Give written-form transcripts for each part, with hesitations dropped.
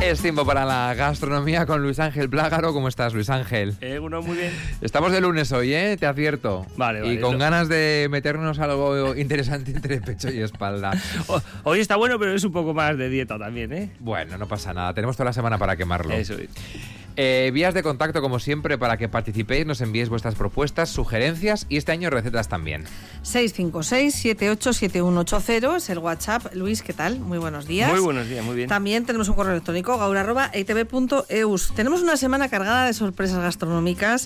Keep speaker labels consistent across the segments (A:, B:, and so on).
A: Es tiempo para la gastronomía con Luis Ángel Plágaro. ¿Cómo estás, Luis Ángel?
B: Uno muy bien.
A: Estamos de lunes hoy, ¿eh? Te advierto.
B: Vale.
A: Y con ganas de meternos algo interesante entre pecho y espalda.
B: Hoy está bueno, pero es un poco más de dieta también, ¿eh?
A: Bueno, no pasa nada. Tenemos toda la semana para quemarlo.
B: Eso es.
A: Vías de contacto, como siempre, para que participéis, nos enviéis vuestras propuestas, sugerencias y este año recetas también.
C: 656-787180 es el WhatsApp. Luis, ¿qué tal? Muy buenos días.
B: Muy buenos días, muy bien.
C: También tenemos un correo electrónico, gaur@eitv.eus. Tenemos una semana cargada de sorpresas gastronómicas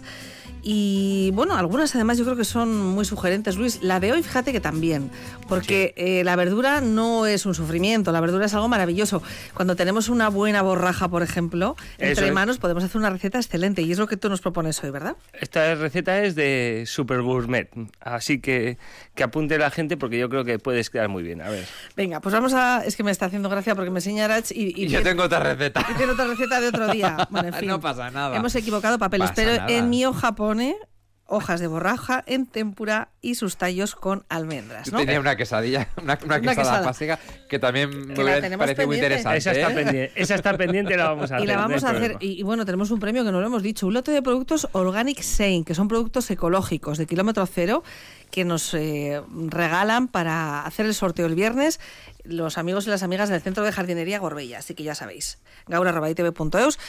C: y, bueno, algunas además yo creo que son muy sugerentes, Luis. La de hoy, fíjate que también, porque sí. La verdura no es un sufrimiento, la verdura es algo maravilloso. Cuando tenemos una buena borraja, por ejemplo, entre manos podemos hacer una receta excelente y es lo que tú nos propones hoy, ¿verdad?
B: Esta receta es de Super Gourmet, así que apunte la gente porque yo creo que puedes quedar muy bien. A ver.
C: Venga, pues vamos a... Es que me está haciendo gracia porque me enseña Arach y
A: yo tengo otra receta.
C: Y tiene otra receta de otro día. Bueno, en fin.
A: No pasa nada.
C: Hemos equivocado papeles, pero
A: nada.
C: En mi hoja pone hojas de borraja en tempura y sus tallos con almendras, ¿no?
A: Tenía una quesadilla, una quesada básica que también me parece muy interesante.
B: Esa está pendiente, la vamos a hacer.
C: Y la vamos a hacer. Y bueno, tenemos un premio que no lo hemos dicho, un lote de productos Organic Sein, que son productos ecológicos de kilómetro cero que nos regalan para hacer el sorteo el viernes los amigos y las amigas del Centro de Jardinería Gorbella, así que ya sabéis, gaur@itv.eus,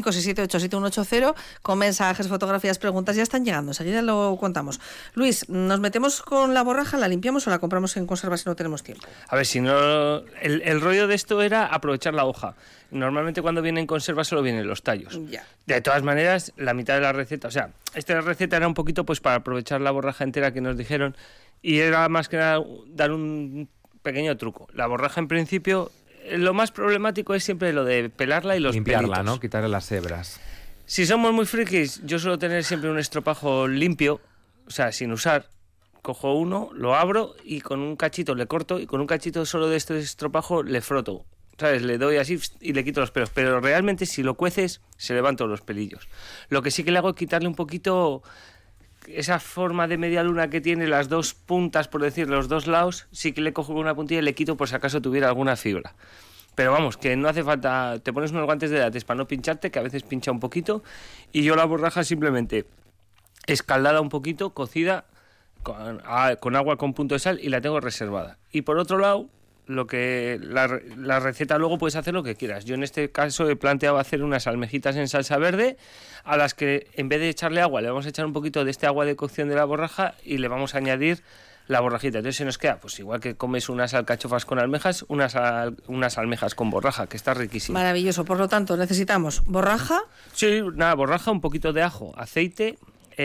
C: 656787180, con mensajes, fotografías, preguntas, ya están llegando, enseguida lo contamos. Luis, ¿nos metemos con la borraja, la limpiamos o la compramos en conserva si no tenemos tiempo?
B: A ver, si no, el rollo de esto era aprovechar la hoja. Normalmente cuando viene en conserva solo vienen los tallos.
C: Ya.
B: De todas maneras, la mitad de la receta, o sea, esta receta era un poquito pues para aprovechar la borraja entera que nos dijeron y era más que nada dar un pequeño truco. La borraja en principio, lo más problemático es siempre lo de pelarla y los
A: limpiarla,
B: pelitos,
A: ¿no? Quitarle las hebras.
B: Si somos muy frikis, yo suelo tener siempre un estropajo limpio, o sea, sin usar. Cojo uno, lo abro y con un cachito le corto y con un cachito solo de este estropajo le froto. ¿Sabes? Le doy así y le quito los pelos. Pero realmente si lo cueces, se le van todos los pelillos. Lo que sí que le hago es quitarle un poquito esa forma de media luna que tiene las dos puntas, por decir, los dos lados. Sí que le cojo con una puntilla y le quito por si acaso tuviera alguna fibra. Pero vamos, que no hace falta... Te pones unos guantes de látex para no pincharte, que a veces pincha un poquito. Y yo la borraja simplemente escaldada un poquito, cocida, con agua con punto de sal y la tengo reservada. Y por otro lado... lo que la receta luego puedes hacer lo que quieras. Yo en este caso he planteado hacer unas almejitas en salsa verde a las que en vez de echarle agua le vamos a echar un poquito de este agua de cocción de la borraja y le vamos a añadir la borrajita. Entonces se nos queda, pues igual que comes unas alcachofas con almejas, unas almejas con borraja, que está riquísimo.
C: Maravilloso. Por lo tanto, necesitamos borraja.
B: Sí, nada, borraja, un poquito de ajo, aceite,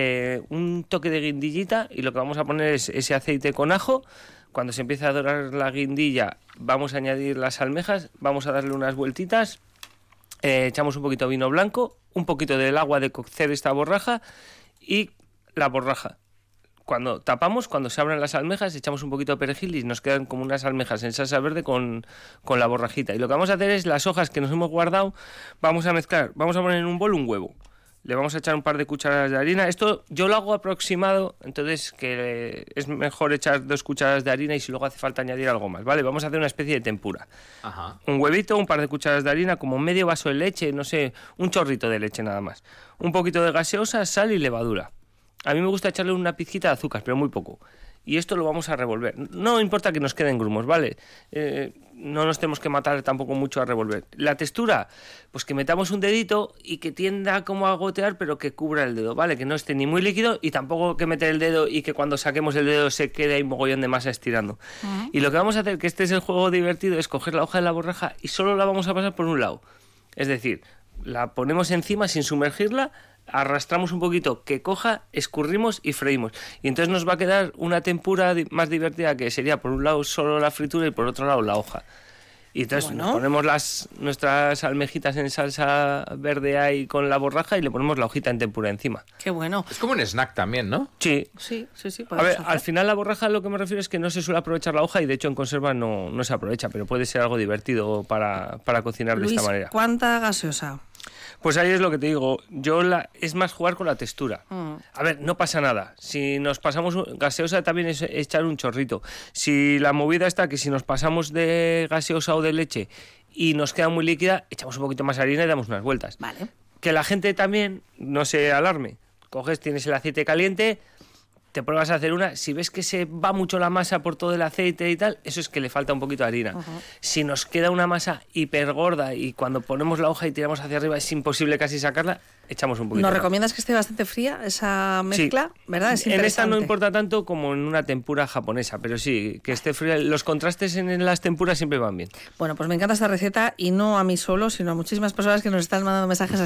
B: un toque de guindillita y lo que vamos a poner es ese aceite con ajo. Cuando se empieza a dorar la guindilla, vamos a añadir las almejas, vamos a darle unas vueltitas, echamos un poquito de vino blanco, un poquito del agua de cocer esta borraja y la borraja. Cuando tapamos, cuando se abran las almejas, echamos un poquito de perejil y nos quedan como unas almejas en salsa verde con la borrajita. Y lo que vamos a hacer es las hojas que nos hemos guardado, vamos a mezclar, vamos a poner en un bol un huevo. Le vamos a echar un par de cucharadas de harina. Esto yo lo hago aproximado, entonces que es mejor echar 2 cucharadas de harina y si luego hace falta añadir algo más, ¿vale? Vamos a hacer una especie de tempura.
A: Ajá.
B: Un huevito, un par de cucharadas de harina, como medio vaso de leche, no sé, un chorrito de leche nada más. Un poquito de gaseosa, sal y levadura. A mí me gusta echarle una pizquita de azúcar, pero muy poco. Y esto lo vamos a revolver. No importa que nos queden grumos, ¿vale? No nos tenemos que matar tampoco mucho a revolver. La textura, pues que metamos un dedito y que tienda como a gotear, pero que cubra el dedo, ¿vale? Que no esté ni muy líquido y tampoco que meter el dedo y que cuando saquemos el dedo se quede ahí mogollón de masa estirando. Uh-huh. Y lo que vamos a hacer, que este es el juego divertido, es coger la hoja de la borraja y solo la vamos a pasar por un lado. Es decir, la ponemos encima sin sumergirla, arrastramos un poquito, que coja, escurrimos y freímos. Y entonces nos va a quedar una tempura más divertida que sería por un lado solo la fritura y por otro lado la hoja. Y entonces nos ponemos nuestras almejitas en salsa verde ahí con la borraja y le ponemos la hojita en tempura encima.
C: Qué bueno.
A: Es como un snack también, ¿no?
B: Sí.
C: Sí.
B: A ver, al final la borraja lo que me refiero es que no se suele aprovechar la hoja y de hecho en conserva no se aprovecha, pero puede ser algo divertido para cocinar
C: Luis,
B: de esta manera.
C: ¿Cuánta gaseosa?
B: Pues ahí es lo que te digo, es más jugar con la textura. A ver, no pasa nada. Si nos pasamos gaseosa también es echar un chorrito. Si la movida está que si nos pasamos de gaseosa o de leche y nos queda muy líquida, echamos un poquito más de harina y damos unas vueltas.
C: Vale.
B: Que la gente también no se alarme. Coges, tienes el aceite caliente, te pruebas a hacer una. Si ves que se va mucho la masa por todo el aceite y tal, eso es que le falta un poquito de harina. Si nos queda una masa hiper gorda y cuando ponemos la hoja y tiramos hacia arriba es imposible casi sacarla, echamos un poquito.
C: ¿Nos
B: más.
C: recomiendas que esté bastante fría esa mezcla?
B: Sí.
C: ¿Verdad? Es
B: en esta no
C: interesante.
B: importa tanto como en una tempura japonesa, pero sí, que esté fría. Los contrastes en las tempuras siempre van bien.
C: Bueno, pues me encanta esta receta y no a mí solo, sino a muchísimas personas que nos están mandando mensajes a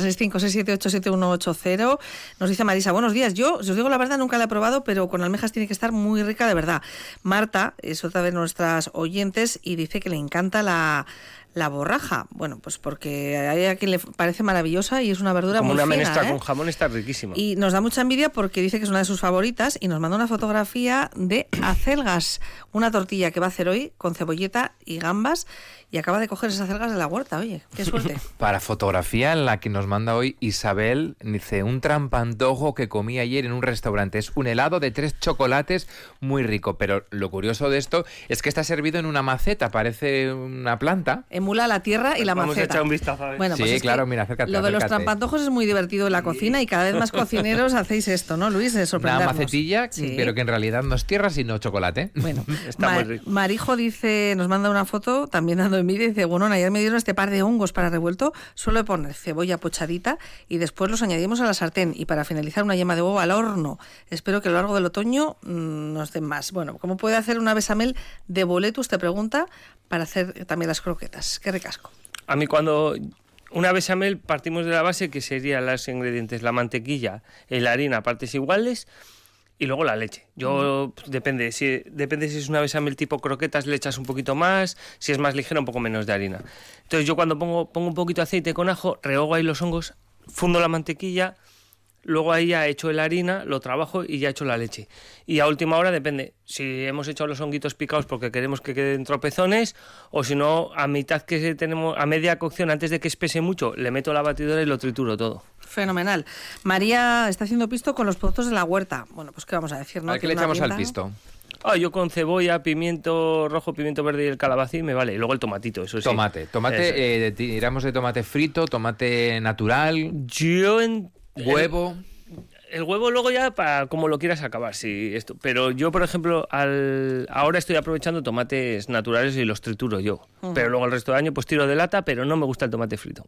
C: 656787180. Nos dice Marisa, buenos días. Yo, si os digo la verdad, nunca la he probado, pero con almejas tiene que estar muy rica de verdad. Marta es otra de nuestras oyentes y dice que le encanta la borraja. Bueno, pues porque hay a quien le parece maravillosa y es una verdura
B: Como
C: muy
B: una
C: fina,
B: menestra
C: ¿eh?
B: con jamón está riquísima.
C: Y nos da mucha envidia porque dice que es una de sus favoritas y nos manda una fotografía de acelgas, una tortilla que va a hacer hoy con cebolleta y gambas y acaba de coger esas acelgas de la huerta. Oye, qué suerte.
A: Para fotografía en la que nos manda hoy Isabel, dice, un trampantojo que comí ayer en un restaurante. Es un helado de 3 chocolates muy rico, pero lo curioso de esto es que está servido en una maceta, parece una planta.
C: Emula la tierra y la
B: Vamos
C: maceta.
B: a echar un vistazo a ver.
C: Bueno,
A: Sí,
C: pues es
A: claro,
C: que
A: mira, acércate,
C: lo de los
A: acércate.
C: trampantojos es muy divertido en la cocina y cada vez más cocineros hacéis esto, ¿no, Luis? De
A: Una
C: sorprendernos.
A: macetilla,
C: Sí.
A: pero que en realidad no es tierra, sino chocolate.
C: Bueno,
B: Está muy rico.
C: Marijo dice, nos manda una foto, también dando envidia, y dice, bueno, ayer me dieron este par de hongos para revuelto, suelo poner cebolla pochadita y después los añadimos a la sartén y para finalizar una yema de huevo al horno. Espero que a lo largo del otoño nos den más. Bueno, ¿cómo puede hacer una bechamel de boletus, te pregunta, para hacer también las croquetas? Qué ricasco.
B: A mí cuando una bechamel partimos de la base que serían los ingredientes, la mantequilla y la harina a partes iguales y luego la leche. Yo depende si es una bechamel tipo croquetas le echas un poquito más, si es más ligera un poco menos de harina. Entonces yo cuando pongo un poquito de aceite con ajo, rehogo ahí los hongos, fundo la mantequilla, luego ahí ya he hecho la harina, lo trabajo y ya he hecho la leche. Y a última hora depende si hemos hecho los honguitos picados porque queremos que queden tropezones o si no, a mitad que tenemos, a media cocción, antes de que espese mucho, le meto la batidora y lo trituro todo.
C: Fenomenal. María está haciendo pisto con los productos de la huerta. Bueno, pues qué vamos a decir, ¿no?
A: A ver, ¿qué
C: Que
A: le
C: una
A: echamos al
C: tienda-
A: pisto?
B: Yo con cebolla, pimiento rojo, pimiento verde y el calabacín me vale. Y luego el tomatito, eso sí.
A: Tomate.
B: Eso.
A: Tiramos de tomate frito, tomate natural,
B: Yo en...
A: huevo.
B: El huevo luego ya para como lo quieras acabar, sí, esto. Pero yo, por ejemplo, ahora estoy aprovechando tomates naturales y los trituro yo. Pero luego el resto del año pues tiro de lata, pero no me gusta el tomate frito.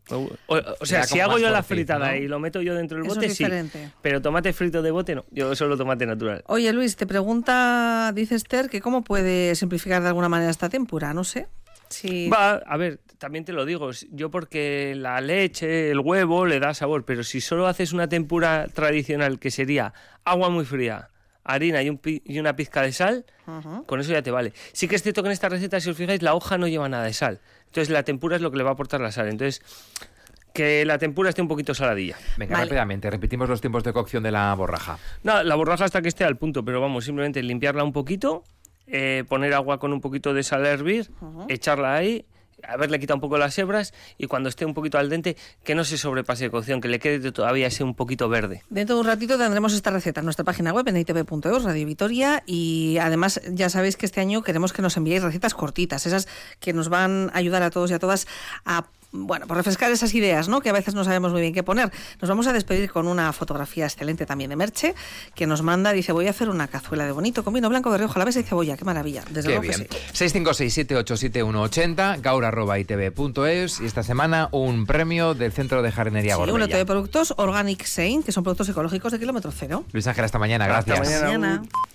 B: O sea,
A: Será
B: si
A: como
B: hago
A: más
B: yo la
A: tortilla,
B: fritada
A: ¿no?
B: y lo meto yo dentro del
C: Eso
B: bote,
C: es
B: sí.
C: diferente.
B: Pero tomate frito de bote no, yo solo tomate natural.
C: Oye, Luis, te pregunta, dice Esther, que cómo puede simplificar de alguna manera esta tempura, no sé. Si...
B: Va, a ver, también te lo digo, yo porque la leche, el huevo le da sabor, pero si solo haces una tempura tradicional que sería agua muy fría, harina y una pizca de sal, con eso ya te vale. Sí que es cierto que en esta receta, si os fijáis, la hoja no lleva nada de sal. Entonces la tempura es lo que le va a aportar la sal. Entonces, que la tempura esté un poquito saladilla.
A: Venga,
C: Vale.
A: rápidamente, repetimos los tiempos de cocción de la borraja.
B: No, la borraja hasta que esté al punto, pero vamos, simplemente limpiarla un poquito, poner agua con un poquito de sal a hervir, echarla ahí, haberle quitado un poco las hebras y cuando esté un poquito al dente, que no se sobrepase de cocción, que le quede todavía ese un poquito verde.
C: Dentro de un ratito tendremos esta receta en nuestra página web, en itv.eus, Radio Vitoria, y además ya sabéis que este año queremos que nos enviéis recetas cortitas, esas que nos van a ayudar a todos y a todas a, bueno, por refrescar esas ideas, ¿no? Que a veces no sabemos muy bien qué poner. Nos vamos a despedir con una fotografía excelente también de Merche, que nos manda, dice, voy a hacer una cazuela de bonito con vino blanco de Rioja Alavesa y cebolla, qué maravilla. Desde
A: Qué
C: luego
A: bien.
C: que sí.
A: 656787180, gaur@itv.es y esta semana un premio del Centro de Jardinería
C: Sí, un lote
A: Gorbella.
C: de productos Organic Saint, que son productos ecológicos de kilómetro cero.
A: Luis Ángel, hasta mañana.
B: Hasta
A: Gracias.
B: mañana.
C: Mañana.